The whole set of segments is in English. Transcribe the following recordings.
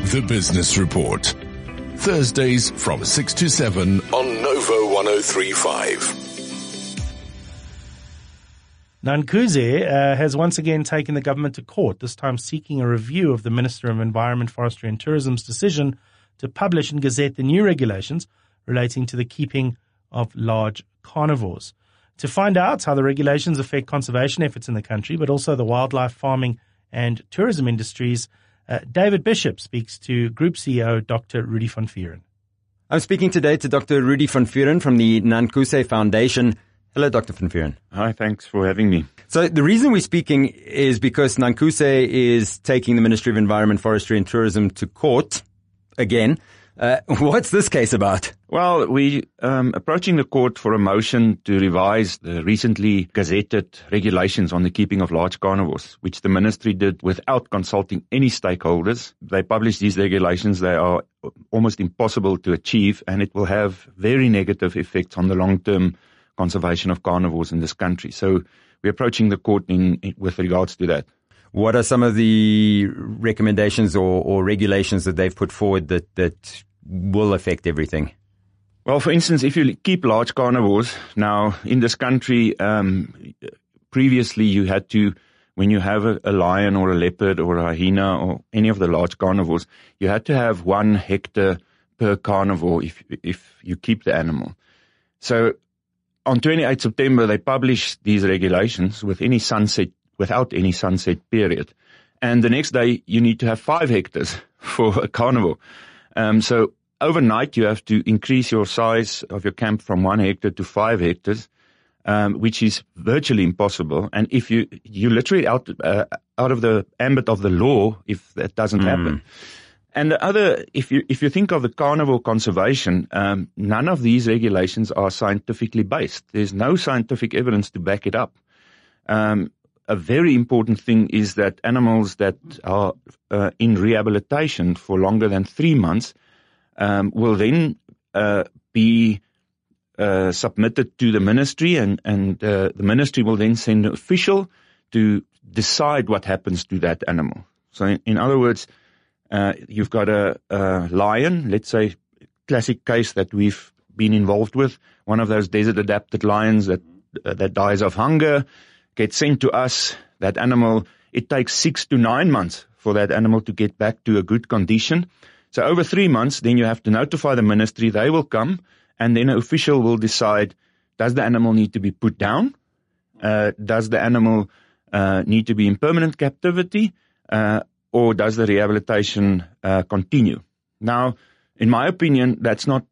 The Business Report. Thursdays from 6 to 7 on Novo 103.5. Nankuze has once again taken the government to court, this time seeking a review of the Minister of Environment, Forestry and Tourism's decision to publish and gazette the new regulations relating to the keeping of large carnivores. To find out how the regulations affect conservation efforts in the country, but also the wildlife farming and tourism industries, David Bishop speaks to Group CEO Dr. Rudy van Vuuren. I'm speaking today to Dr. Rudy van Vuuren from the Nankuze Foundation. Hello, Dr. van Vuuren. Hi, thanks for having me. So the reason we're speaking is because Nankuze is taking the Ministry of Environment, Forestry and Tourism to court again. What's this case about? Well, we approaching the court for a motion to revise the recently gazetted regulations on the keeping of large carnivores, which the ministry did without consulting any stakeholders. They published these regulations. They are almost impossible to achieve, and it will have very negative effects on the long-term conservation of carnivores in this country. So we're approaching the court with regards to that. What are some of the recommendations or regulations that they've put forward that will affect everything? Well, for instance, if you keep large carnivores, now in this country, previously you had to, when you have a lion or a leopard or a hyena or any of the large carnivores, you had to have 1 hectare per carnivore if you keep the animal. So on 28 September, they published these regulations without any sunset period. And the next day, you need to have 5 hectares for a carnivore. So overnight, you have to increase your size of your camp from 1 hectare to 5 hectares, which is virtually impossible. And if you literally out of the ambit of the law if that doesn't happen. And the other, if you think of the carnivore conservation, none of these regulations are scientifically based. There's no scientific evidence to back it up. A very important thing is that animals that are in rehabilitation for longer than 3 months will then be submitted to the ministry, and the ministry will then send an official to decide what happens to that animal. So in other words, you've got a lion, let's say, classic case that we've been involved with, one of those desert-adapted lions that dies of hunger, gets sent to us. That animal, it takes 6 to 9 months for that animal to get back to a good condition. So over 3 months, then you have to notify the ministry. They will come, and then an official will decide, does the animal need to be put down? Does the animal need to be in permanent captivity? Or does the rehabilitation continue? Now, in my opinion, that's not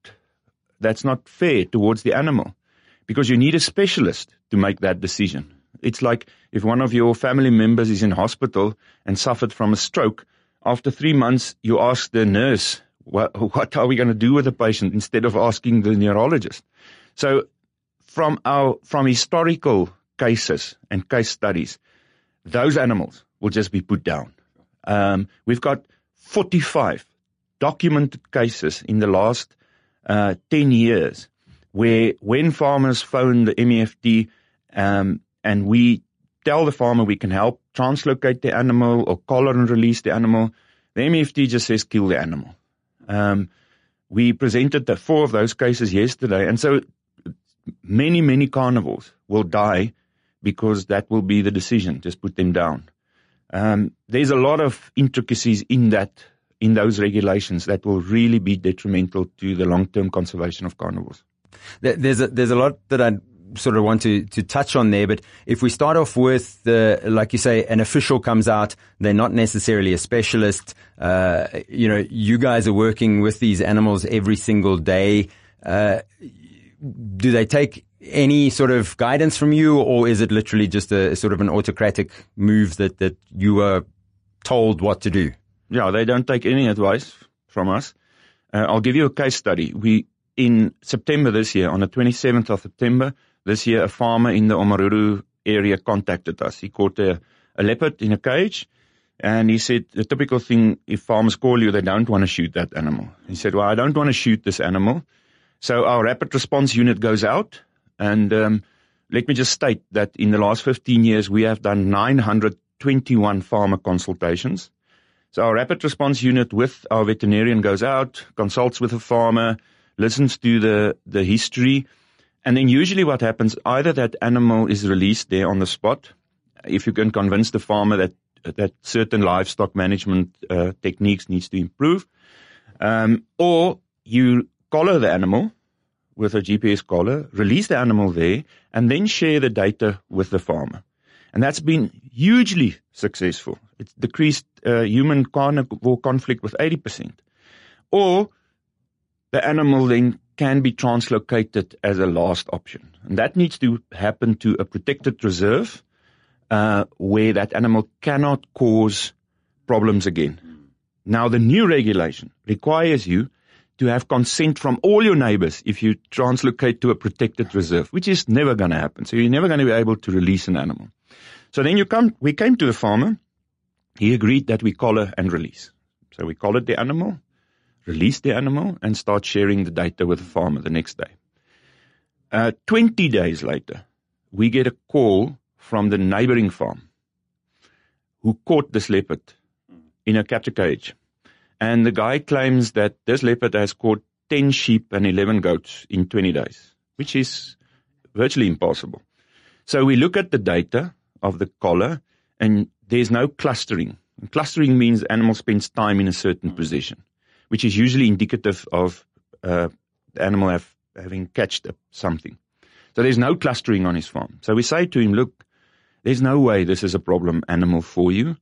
fair towards the animal, because you need a specialist to make that decision. It's like if one of your family members is in hospital and suffered from a stroke, after 3 months, you ask the nurse, what are we going to do with the patient, instead of asking the neurologist. So from historical cases and case studies, those animals will just be put down. We've got 45 documented cases in the last 10 years where when farmers phone the MEFD and we tell the farmer we can help translocate the animal or collar and release the animal, the MEFD just says kill the animal. We presented 4 of those cases yesterday, and so many carnivores will die because that will be the decision, just put them down. There's a lot of intricacies in those regulations that will really be detrimental to the long-term conservation of carnivores. There's a lot that I sort of want to touch on there, but if we start off with like you say, an official comes out, they're not necessarily a specialist. You guys are working with these animals every single day. Do they take any sort of guidance from you, or is it literally just a sort of an autocratic move that you are told what to do? Yeah, they don't take any advice from us. I'll give you a case study. In September this year, on the 27th of September this year, a farmer in the Omaruru area contacted us. He caught a leopard in a cage, and he said the typical thing, if farmers call you, they don't want to shoot that animal. He said, well, I don't want to shoot this animal. So our rapid response unit goes out, and let me just state that in the last 15 years, we have done 921 farmer consultations. So our rapid response unit with our veterinarian goes out, consults with the farmer, listens to the history, and then usually what happens, either that animal is released there on the spot, if you can convince the farmer that certain livestock management techniques needs to improve, or you collar the animal with a GPS collar, release the animal there, and then share the data with the farmer. And that's been hugely successful. It's decreased human carnivore conflict with 80%. Or the animal then can be translocated as a last option. And that needs to happen to a protected reserve where that animal cannot cause problems again. Now, the new regulation requires you to have consent from all your neighbors if you translocate to a protected reserve, which is never going to happen. So you're never going to be able to release an animal. So then we came to the farmer. He agreed that we collar and release. So we collared the animal, released the animal, and start sharing the data with the farmer the next day. 20 days later, we get a call from the neighboring farm who caught this leopard in a capture cage. And the guy claims that this leopard has caught 10 sheep and 11 goats in 20 days, which is virtually impossible. So we look at the data of the collar, and there's no clustering. And clustering means the animal spends time in a certain position, which is usually indicative of the animal having catched something. So there's no clustering on his farm. So we say to him, look, there's no way this is a problem animal for you.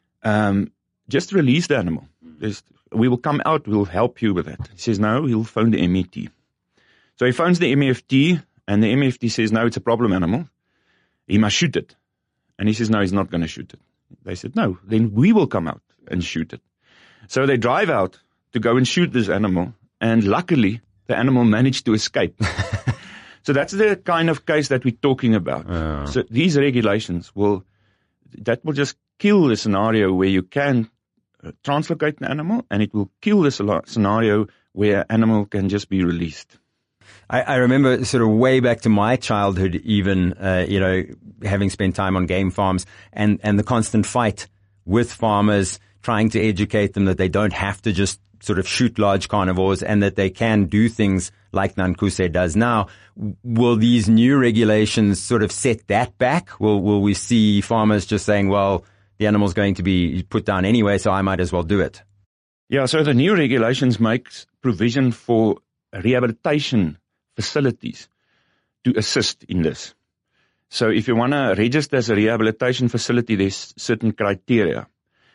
Just release the animal. We will come out, we'll help you with that. He says, no, he'll phone the MET. So he phones the MEFT, and the MEFT says, no, it's a problem animal. He must shoot it. And he says, no, he's not going to shoot it. They said, no, then we will come out and shoot it. So they drive out to go and shoot this animal, and luckily, the animal managed to escape. So that's the kind of case that we're talking about. Oh. So these regulations will just kill the scenario where you can translocate an animal, and it will kill the scenario where animal can just be released. I remember sort of way back to my childhood, even, having spent time on game farms and the constant fight with farmers, trying to educate them that they don't have to just sort of shoot large carnivores and that they can do things like Nankuse does now. Will these new regulations sort of set that back? Will we see farmers just saying, well, the animal's going to be put down anyway, so I might as well do it? Yeah, so the new regulations makes provision for rehabilitation facilities to assist in this. So if you want to register as a rehabilitation facility, there's certain criteria.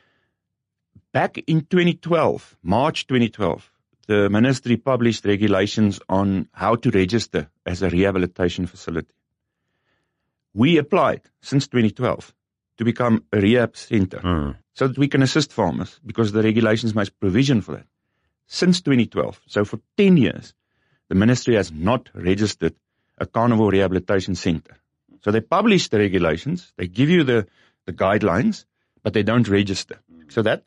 Back in 2012, March 2012, the ministry published regulations on how to register as a rehabilitation facility. We applied since 2012 to become a rehab center so that we can assist farmers because the regulations makes provision for that. Since 2012, so for 10 years, the ministry has not registered a carnivore rehabilitation center. So they publish the regulations, they give you the guidelines, but they don't register. So that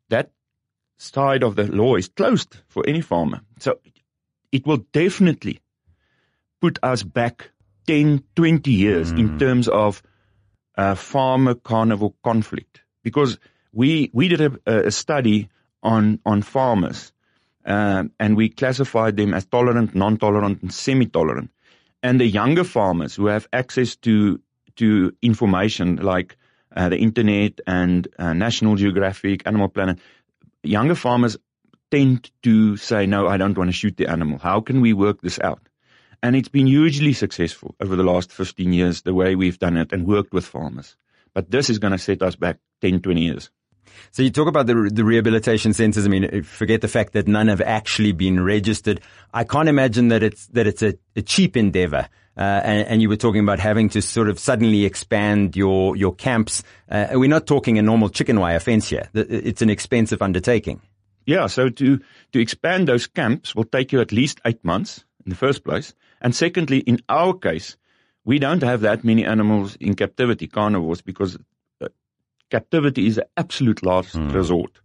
side of the law is closed for any farmer. So it will definitely put us back 10, 20 years in terms of farmer-carnivore conflict. Because we did a study on farmers, and we classified them as tolerant, non-tolerant, and semi-tolerant. And the younger farmers who have access to information like the internet and National Geographic, Animal Planet, younger farmers tend to say, no, I don't want to shoot the animal. How can we work this out? And it's been hugely successful over the last 15 years, the way we've done it and worked with farmers. But this is going to set us back 10, 20 years. So you talk about the rehabilitation centers. I mean, forget the fact that none have actually been registered. I can't imagine that it's a cheap endeavor. And you were talking about having to sort of suddenly expand your camps. We're not talking a normal chicken wire fence here. It's an expensive undertaking. Yeah. So to expand those camps will take you at least 8 months in the first place. And secondly, in our case, we don't have that many animals in captivity, carnivores, because captivity is an absolute last resort.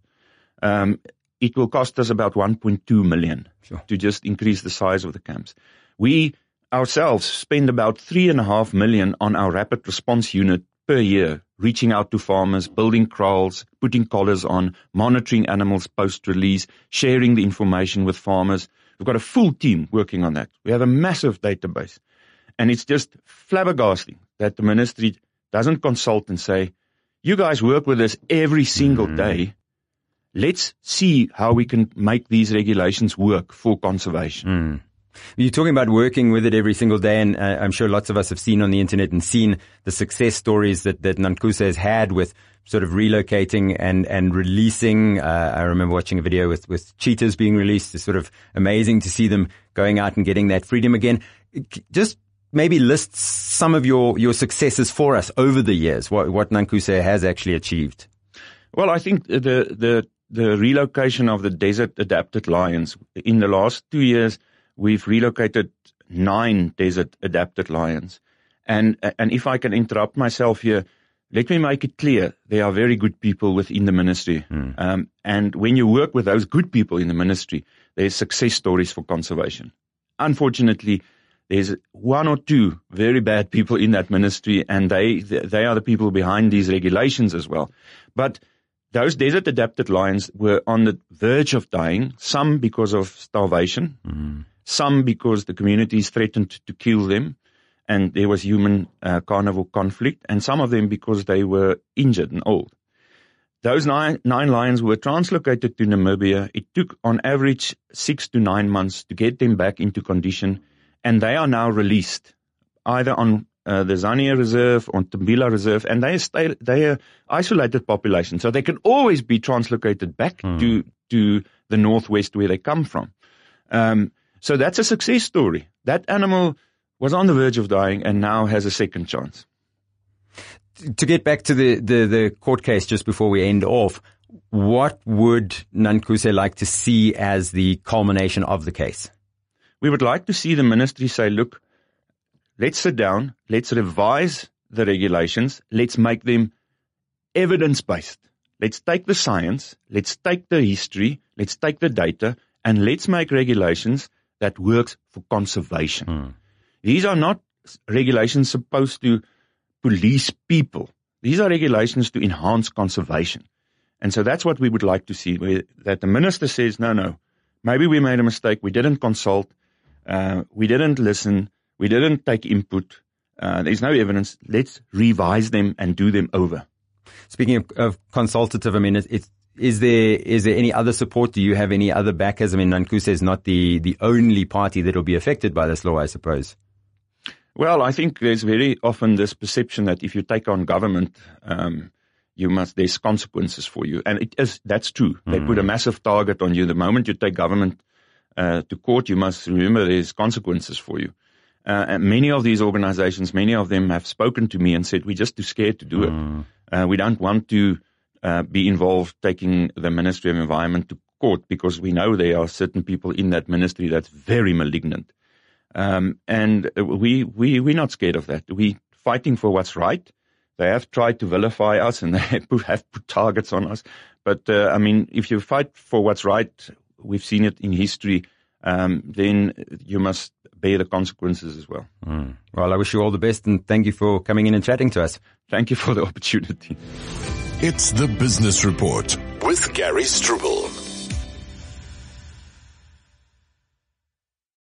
It will cost us about 1.2 million to just increase the size of the camps. We ourselves spend about 3.5 million on our rapid response unit per year, reaching out to farmers, building kraals, putting collars on, monitoring animals post-release, sharing the information with farmers. We've got a full team working on that. We have a massive database. And it's just flabbergasting that the ministry doesn't consult and say, you guys work with us every single day. Let's see how we can make these regulations work for conservation. You're talking about working with it every single day, and I'm sure lots of us have seen on the internet and seen the success stories that Nankuse has had with sort of relocating and releasing. I remember watching a video with cheetahs being released. It's sort of amazing to see them going out and getting that freedom again. Just maybe list some of your successes for us over the years, what Nankuse has actually achieved. Well, I think the relocation of the desert adapted lions in the last 2 years, we've relocated 9 desert adapted lions. And if I can interrupt myself here, let me make it clear, there are very good people within the ministry. And when you work with those good people in the ministry, there's success stories for conservation. Unfortunately, there's 1 or 2 very bad people in that ministry, and they are the people behind these regulations as well. But those desert adapted lions were on the verge of dying, some because of starvation, some because the communities threatened to kill them, and there was human carnivore conflict, and some of them because they were injured and old. Those 9 lions were translocated to Namibia. It took on average 6 to 9 months to get them back into condition, and they are now released either on the Zania Reserve or Tambila Reserve, and they are isolated population, so they can always be translocated back to the northwest where they come from. So that's a success story. That animal was on the verge of dying and now has a second chance. To get back to the court case just before we end off, what would Nankuse like to see as the culmination of the case? We would like to see the ministry say, look, let's sit down, let's revise the regulations, let's make them evidence-based. Let's take the science, let's take the history, let's take the data, and let's make regulations that works for conservation. These are not regulations supposed to police people. These are regulations to enhance conservation. And so that's what we would like to see, that the minister says, no, maybe we made a mistake, we didn't consult, we didn't listen, we didn't take input, there's no evidence, let's revise them and do them over. Speaking of consultative, I mean, is there any other support? Do you have any other backers? I mean, Nankuse is not the only party that will be affected by this law, I suppose. Well, I think there's very often this perception that if you take on government, there's consequences for you. And that's true. They put a massive target on you. The moment you take government to court, you must remember there's consequences for you. And many of these organizations, many of them have spoken to me and said, we're just too scared to do it. We don't want to be involved taking the Ministry of Environment to court because we know there are certain people in that ministry that's very malignant. And we're not scared of that. We're fighting for what's right. They have tried to vilify us and they have put targets on us. But, if you fight for what's right, we've seen it in history, then you must bear the consequences as well. Well, I wish you all the best and thank you for coming in and chatting to us. Thank you for the opportunity. It's the Business Report with Gary Struble.